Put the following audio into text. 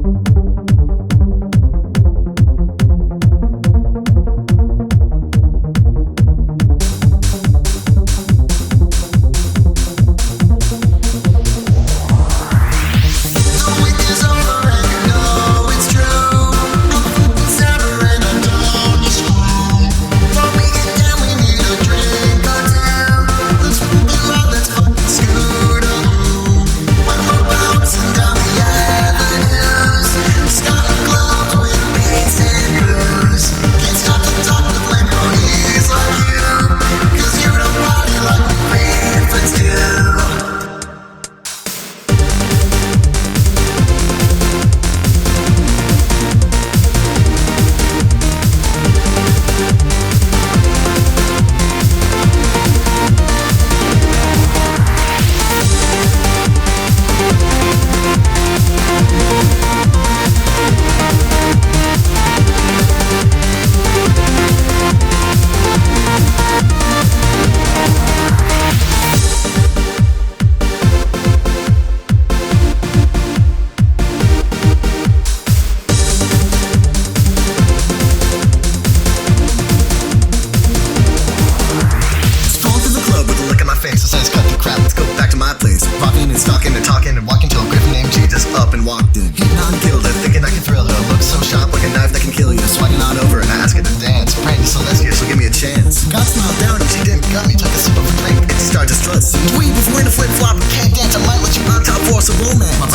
Stalking and talking and walking till a griffin named G just up and walked in. He non-killed her, thinking I can thrill her. Looks so sharp like a knife that can kill you. Swagging on over and I ask her to dance. Praying to Celestia, she'll give me a chance. God smiled down and she didn't gut me. Took a sip of her drink and she started to strut. Dweeb was wearing a flip-flop and can't dance. I might let you on top force a romance.